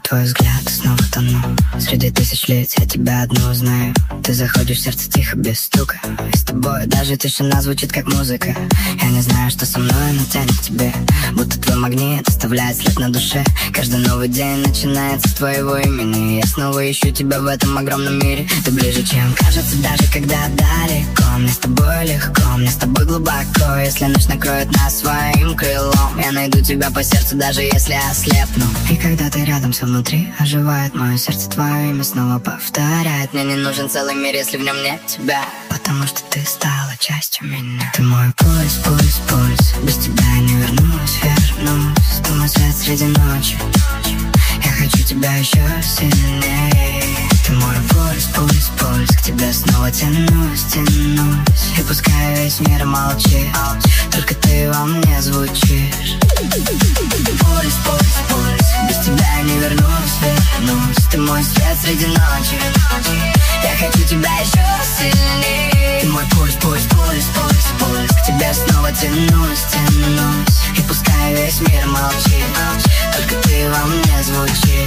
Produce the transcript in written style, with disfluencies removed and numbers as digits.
твой взгляд, снова тону. Среди тысяч лиц я тебя одну знаю. Ты заходишь в сердце тихо, без стука. И с тобой даже тишина звучит как музыка. Я не знаю, что со мной, но тянет к тебе. Будто твой магнит оставляет след на душе. Каждый новый день начинается с твоего имени. Я снова ищу тебя в этом огромном мире. Ты ближе, чем кажется, даже когда далеко. Мне с тобой легко, мне с тобой глубоко. Если ночь накроет нас своим крылом, я найду тебя по сердцу, даже если ослепну. И когда ты рядом, все внутри оживает. Мое сердце твое имя снова повторяет. Мне не нужен целый мир, если в нем нет тебя. Потому что ты стала частью меня. Ты мой пульс, пульс, пульс. Без тебя я не вернусь, вернусь. Ты мой свет среди ночи. Я хочу тебя еще сильнее. Ты мой пульс, пульс, пульс. К тебе снова тянусь, тянусь. И пускай весь мир молчит, только ты во мне звучишь. Пульс, пульс, пульс. Без тебя я не вернусь, вернусь. Ты мой свет среди ночи. Я хочу тебя еще сильнее. Ты мой пульс, пульс, пульс, пульс, пульс. К тебе снова тянусь, тянусь. И пускай весь мир молчит, только ты во мне звучишь.